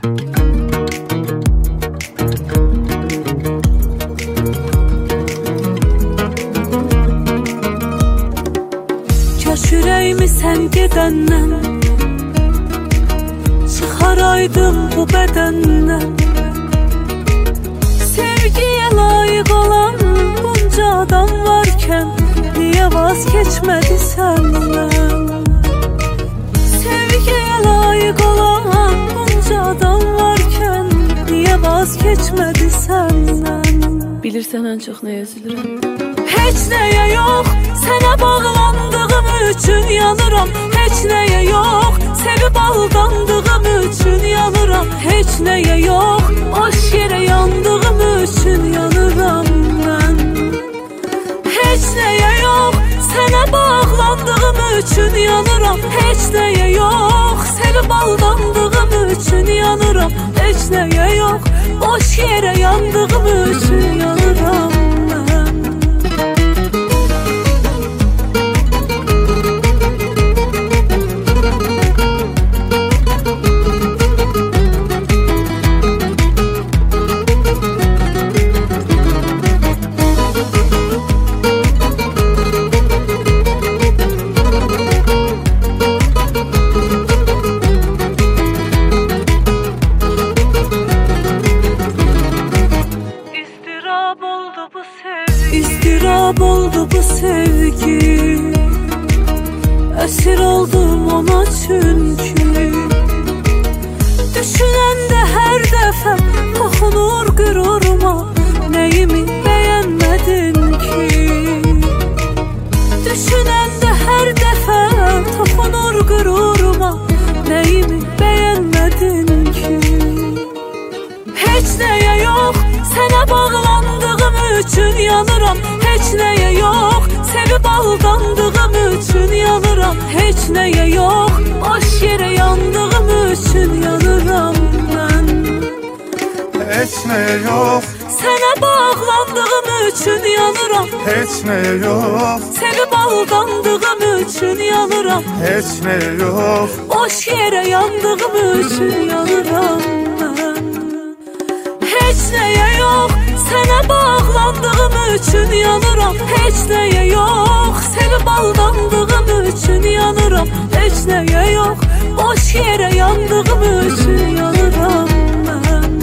Kaş ürəyimi sən gedəndən çıxaraydım bu bədəndən. Sevgiyə layiq olan bunca adam varkən niyə vaz keçmədi səndən? Sevgiyə layiq olan bunca adam varkən niyə vaz keçmədi səndən? Bilirsən ən çox nəyə üzülürəm? Heç nəyə yox, sənə bağlandığım üçün yanıram. Heç nəyə yox, sevib aldandığım üçün yanıram. Heç nəyə yox, boş yerə yandığım üçün yanıram mən. Heç nəyə yox, sənə bağlandığım üçün yanıram. Heç nəyə yox, sevib aldandığım üçün yanıram. Heç nəyə yox, boş yerə yandığım üçün yanıram mən. İstirab oldu bu sevgi, esir oldum ona çünkü. Düşünəndə hər dəfə toxunur qüruruma, nəyimi bəyənmədin ki? Düşünəndə hər dəfə toxunur qüruruma, nəyimi bəyənmədin ki? Heç nəyə yox, sənə bağlandığım üçün yanıram. Heç nəyə yox, sevib aldandığım üçün yanıram. Heç nəyə yox, boş yerə yandığım üçün yanıram mən. Heç nəyə yox, sənə bağlandığım üçün yanıram. heç nəyə yox, sevib aldandığım üçün yanıram. heç nəyə yox, boş yerə yandığım üçün yanıram mən. Heç nəyə yox, sənə bağlandığım üçün yanıram. Heç nəyə yox, sevib aldandığım üçün yanıram. Heç nəyə yox, boş yerə yandığım üçün yanıram mən.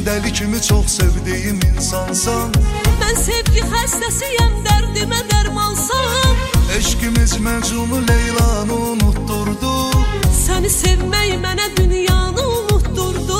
dəli kimi çox sevdiyim insansan. Mən sevgi xəstəsiyəm, dərdimə dərmansan. Eşqimiz Məcnunu Leylanı unutturdu. Səni sevmək mənə dünyanı unutturdu.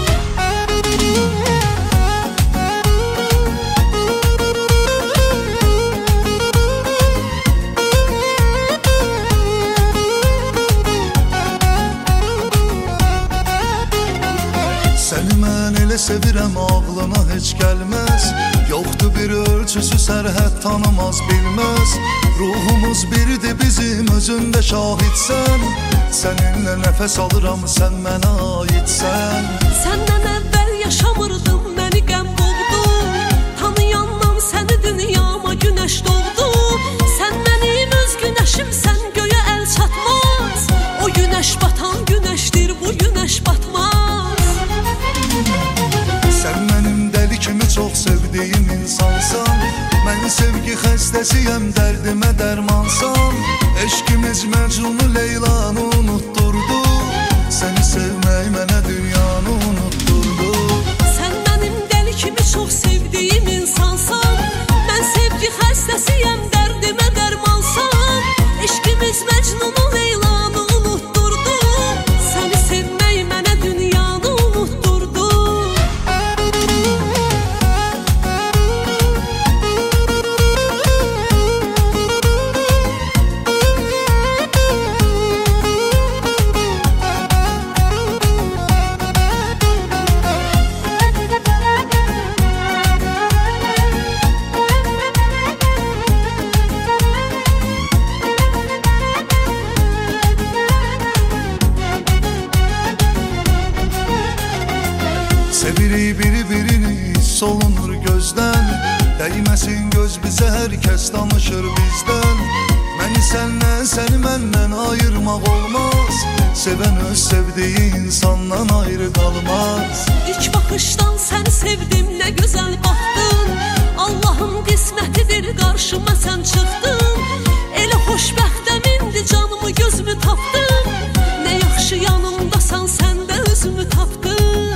Səni mən elə sevirəm, ağlına heç gəlməz. Yoxdur bir ölçüsü, sərhəd tanımaz, bilməz. Ruhumuz biridir bizim, özündə şahidsən. Səninlə nəfəs alıram, sən mənə aidsən. Səndən əvvəl yaşamırdım, məni qəm boğdu. Tanıyandan səni dünyama günəş doğdu. Sən mənim öz günəşimsən, göyə əl çatmaz. O günəş batan günəşdir, bu günəş batmaz. Sən mənim dəli kimi çox sevdiyim insansan. Mən sevgi xəstəsiyəm, dərdimə dərmansan. Eşqimiz Məcnunu Leylanı unutturdu. Səni sevmək mənə dünyanı unutturdu. Sən mənim dəli kimi çox sevdiyim insansan. Mən sevgi xəstəsiyəm, dərdimə dərmansan. Eşqimiz Məcnunu Leylanı unutturdu. Səni sevmək mənə dünyanı unutturdu. Sevirik biri-birini, hiss olunur gözdən. Dəyməsin göz bizə, hər kəs danışır bizdən. Məni səndən, səni məndən ayırmaq olmaz. Sevən öz sevdiyi insandan ayrı qalmaz. İlk baxışdan səni sevdim, nə gözəl baxdın. Allahın qismətidir, qarşıma sən çıxdın. Elə xoşbəxtəm indi, canımı gözümü tapdın. Nə yaxşı yanımdasan, sən də özümü tapdın.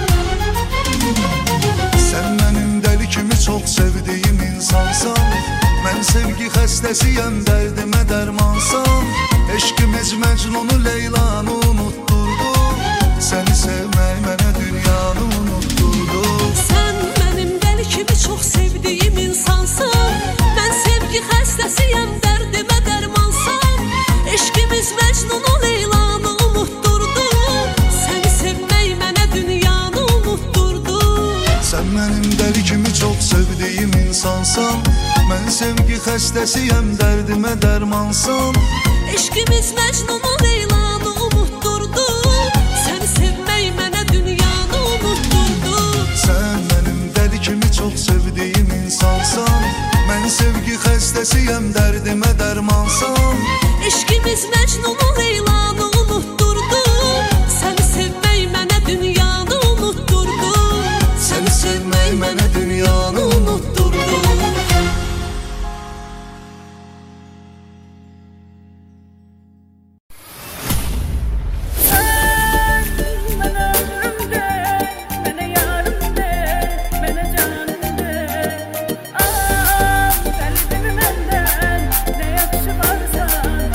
Sən mənim dəli kimi çox sevdiyim insansan. Mən sevgi xəstəsiyəm, dərdimə dərmansan. Eşqimiz Məcnunu Leylanı unutturdu. Səni sevmək mənə dünyanı unutturdu. Sən mənim dəli kimi çox sevdiyim insansan. Mən sevgi xəstəsiyəm, dərdimə dərmansan. Eşqimiz Məcnunu Leylanı unutturdu. Səni sevmək mənə dünyanı unutturdu. Sən mənim dəli kimi çox sevdiyim insansan. Mən sevgi xəstəsiyəm, dərdimə dərmansan. Eşqimiz Məcnunu Leylanı unutturdu. Səni sevmək mənə dünyanı unutturdu. Sən mənim dəli kimi çox sevdiyim insansan. Mən sevgi xəstəsiyəm, dərdimə dərmansan. Eşqimiz Məcnunu Leylanı unutturdu. Səni sevmək mənə dünyanı unutturdu. Səni sevmək mənə dünyanı unutturdu. Qəlbimi məndən nə yaxşı varsa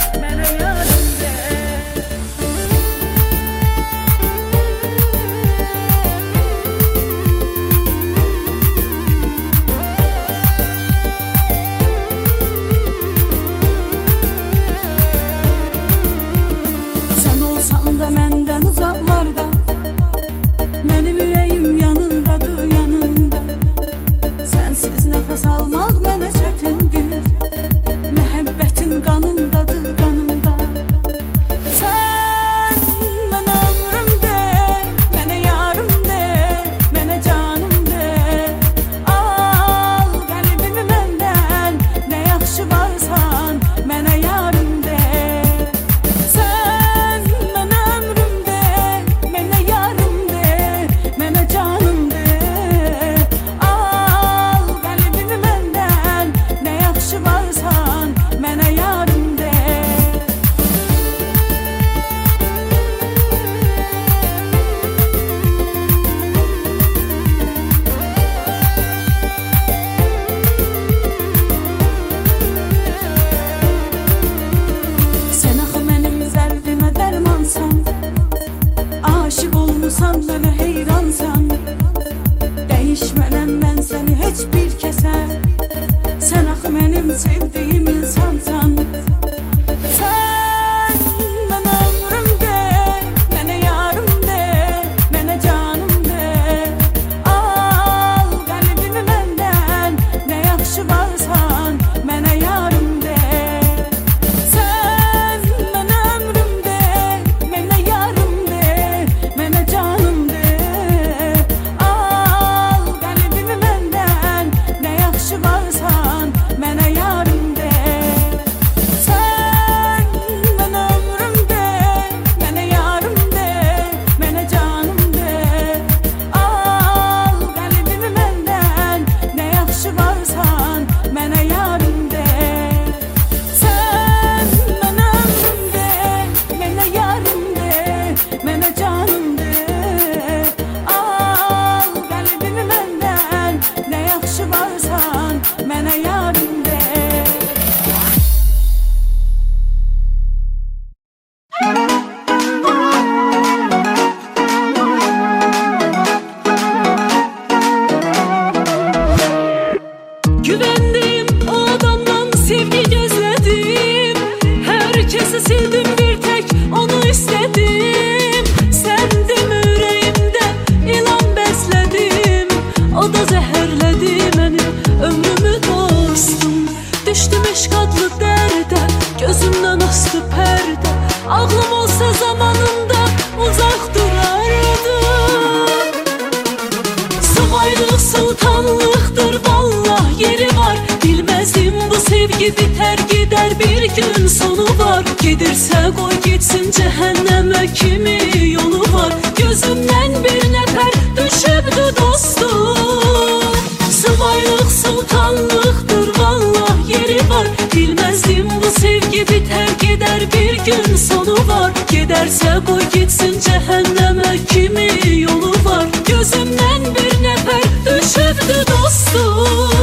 sildim bir tek onu istedim. Sendim yüreğimde ilan besledim. O da zehirledi benim ömrümü dostum. Düştüm eşk adlı derde, gözümden astı perde. Ağlım olsa zamanında uzak durardı. Subaylık sultanlıktır vallah yeri var. Bilmezdim bu sevgi biter gider bir gün sonu var. Gidirse koy gitsin cehenneme kimi yolu var. Gözümden bir nefer düşüptü dostum. Subaylık sultanlıktır vallah yeri var. Bilmezdim bu sevgi biter gider bir gün sonu var. Giderse koy gitsin cehenneme kimi yolu var. Gözümden bir nefer düşüptü dostum.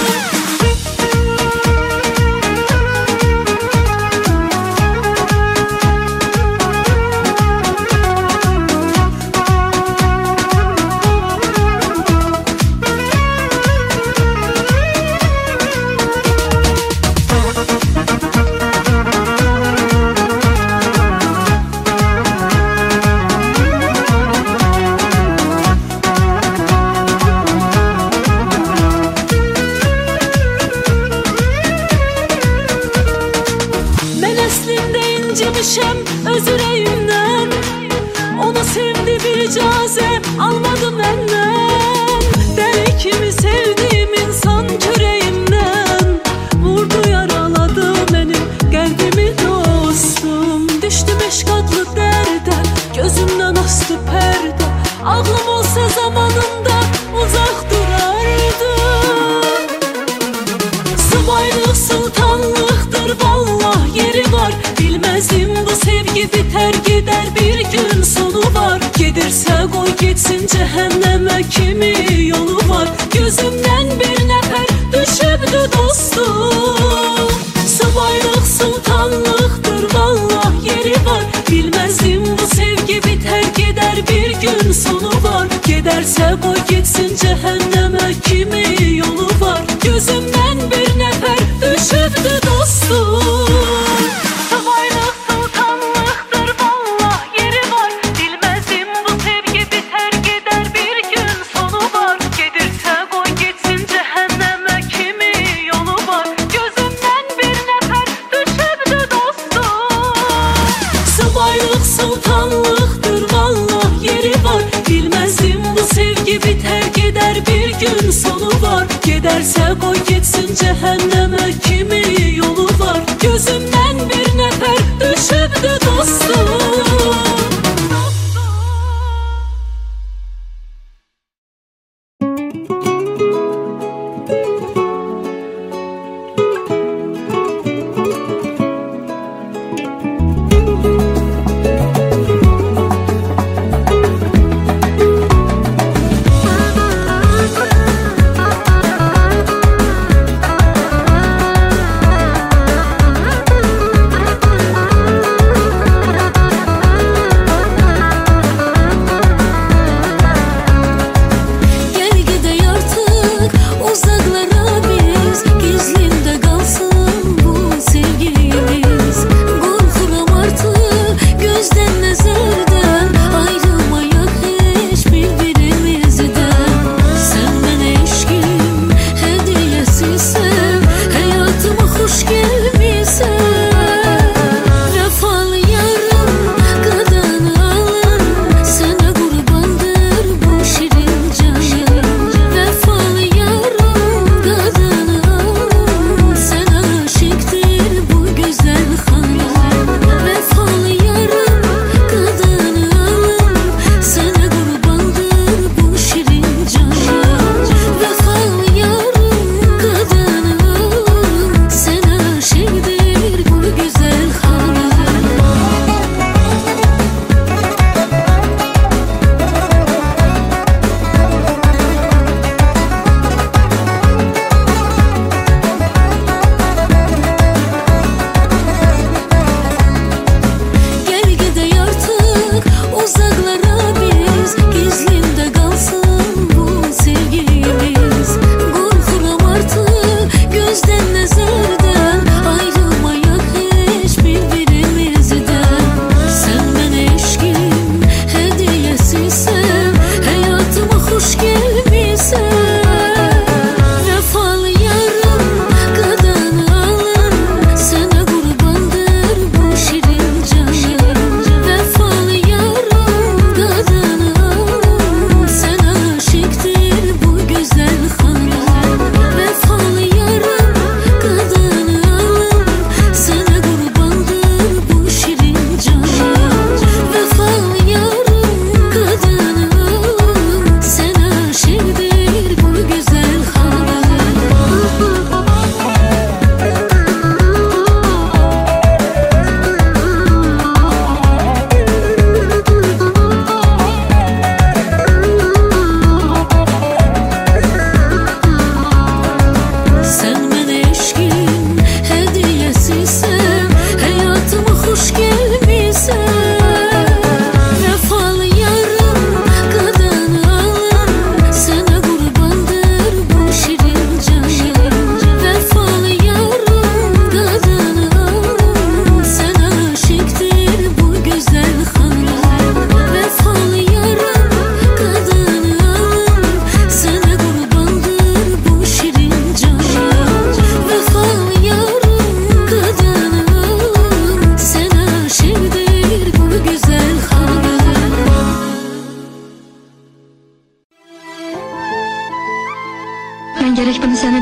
İncimişem öz yüreğimden. Onu sevdi bir icaze almadı benden. Deli kimi sevdiğim insan küreğimden. Vurdu yaraladı benim kalbimi dostum. Düştüm eşk adlı derde, gözümden astı perde. Ağlım olsa zamanında uzak durardı. Subaylık sultanlıktır vallah yeri var. Bilmezdim bu sevgi biter gider bir gün sonu var. Gidirse koy gitsin cehenneme kimi yolu var. Gözümden bir nefer düşüptü dostum. Subaylık sultanlıktır vallah yeri var. Bilmezdim bu sevgi biter gider bir gün sonu var. Giderse koy gitsin cehenneme kimi yolu var. Gözümden bir nefer düşüptü dostum. Sultanlıktır vallah yeri var. Bilmezdim bu sevgi biter gider bir gün sonu var. Giderse koy gitsin cehenneme kimi yolu var. Gözümden bir nefer düşüptü dostum.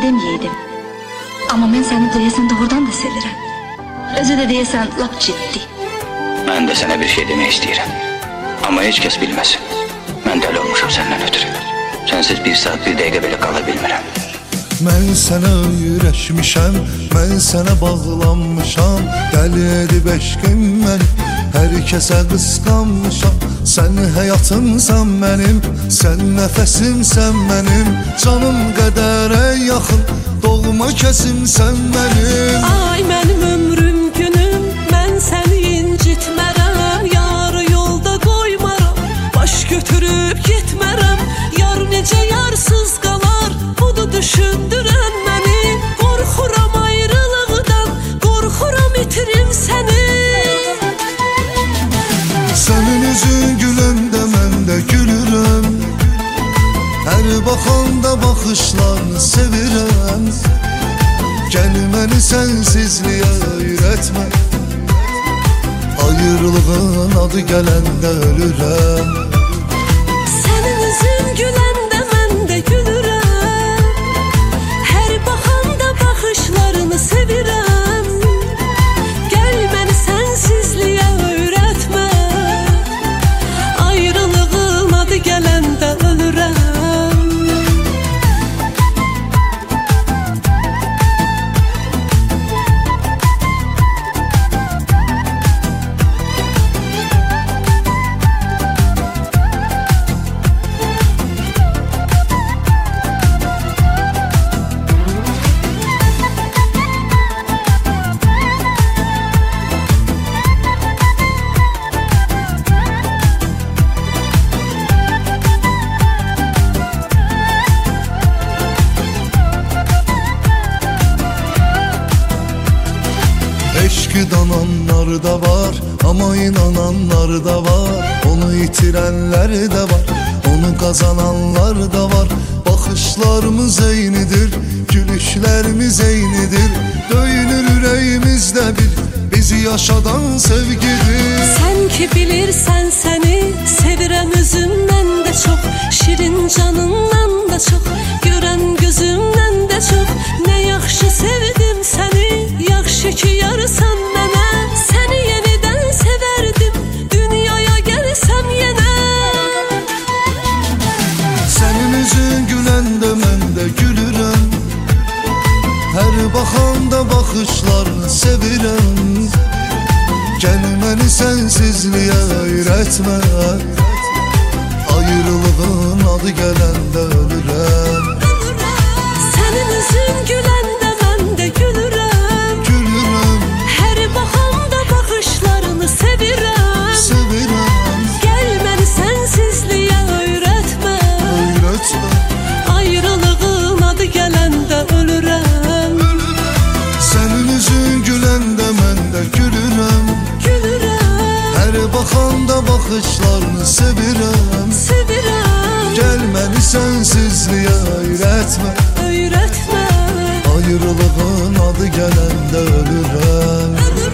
deməyəydim. Amma mən səni deyəsən doğrudan da sevirəm. Özü də deyəsən lap ciddi. Mən də sənə bir şey demək istəyirəm. Amma heç kəs bilməsin. Mən dəli olmuşam səndən ötürü. Sənsiz bir saat, bir dəqiqə belə qala bilmirəm. Mən sənə öyrəşmişəm, mən sənə bağlanmışam. Dəli edib eşqim məni, hər kəsə qısqanmışam. Sən həyatımsan mənim, sən nəfəsimsən mənim. Canım qədərə yaxın, doğma kəsimsən mənim. Ay mənim ömrüm günüm, mən səni incitmərəm. Yarı yolda qoymaram, baş götürüb getmərəm. Yar necə yarsız qalar, budur düşündürən məni. Qorxuram ayrılıqdan, qorxuram itirim səni. Sənin üzün güləndə mən də gülürəm. Hər baxanda baxışlarını sevirəm. Gəl məni sənsizliyə öyrətmə. Ayrılığın adı gələndə ölürəm. Sənin üzün güləndə mən də gülürəm. Hər baxanda baxışlarını sevirəm. Gəl məni sənsizliyə öyrətmə. Ayrılığın adı gələndə ölürəm. Eşqi dananlar da var, amma inananlar da var. Onu itirənlər də var, onu qazananlar da var. Baxışlarımız eynidir, gülüşlərimiz eynidir. Döyünür ürəyimizdə bir, bizi yaşadan sevgidir. Sən ki bilirsən səni, sevirəm özümdən də çox. Şirin canından da çox, görən gözümdən də çox. Nə yaxşı sevdim səni, yaxşı ki yarısan mənə. Səni yenidən sevərdim, dünyaya gəlsəm yenə. Sənin üzün güləndə mən də gülürəm. Hər baxanda baxışlarını sevirəm. Gəl məni sənsizliyə öyrətmə. Ayrılığın adı gələndə ölürəm. Sənin üzün güləndə mən də gülürəm. Gülürəm, Hər baxanda baxışlarını sevirəm. sevirəm. Gəl məni sənsizliyə öyrətmə. Öyrətmə. Ayrılığın adı gələndə ölürəm. Sənin üzün güləndə mən də gülürəm. Gülürəm, Hər baxanda baxışlarını sevirəm. sevirəm. Gəl məni sənsizliyə öyrətmə. Öyrətmə. Ayrılığın adı gələndə ölürəm.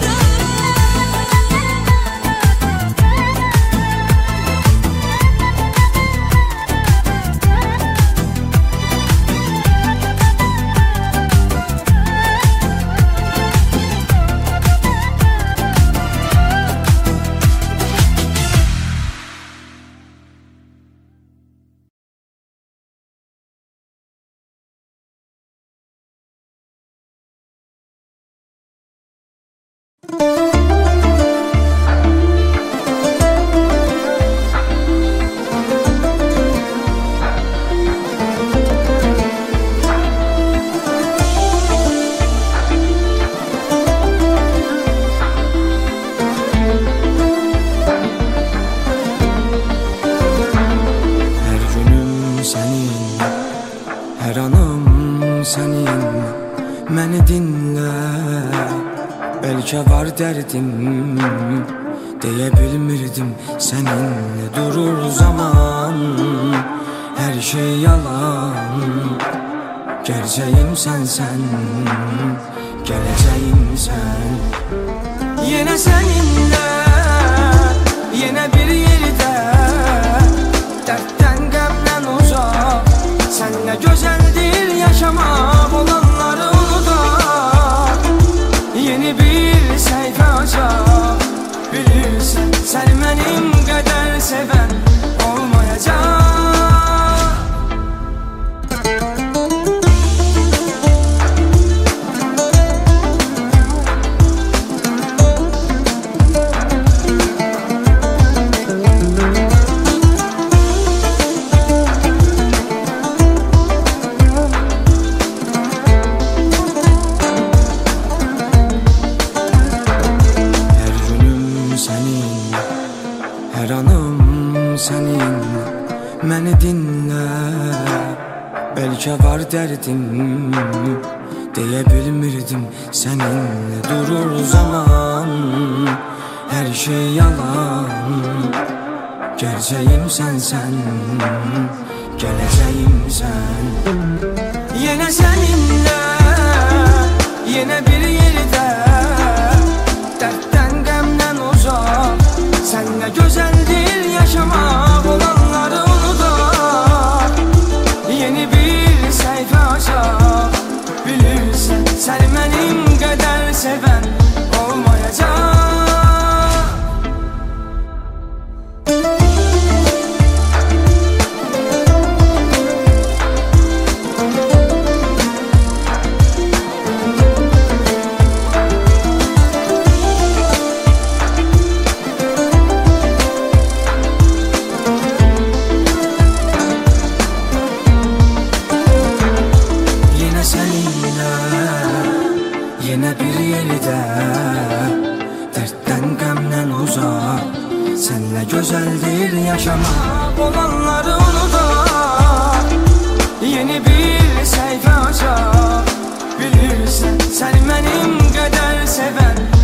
Məni dinlə, bəlkə var dərdim. Deyə bilmirdim səninlə durur zaman. Hər şey yalan, gerçəyim sənsən, gələcəyim sən. Yenə səninlə, yenə bir yerdə, dərddən qəmdən uzaq. Sənlə gözəldir yaşamaq, sənin, hər anım sənin. Məni dinlə, bəlkə var dərdim, deyə bilmirdim səninlə. Durur zaman, hər şey yalan, gerçəyim sənsən, gələcəyim sən. Yenə səninlə, yenə bir yerdə, dərddən qəmdən uzaq. Sənlə gözəldir yaşamaq, olanları unudaq. Yeni bir səhifə açaq, bilirsən sən mənim qədər sevən olmayacaq. Yenə bir yerdə, dərddən qəmdən uzaq. Sənlə gözəldir yaşamaq, olanları unudaq. Yeni bir səhifə açaq, bilirsən sən mənim qədər sevən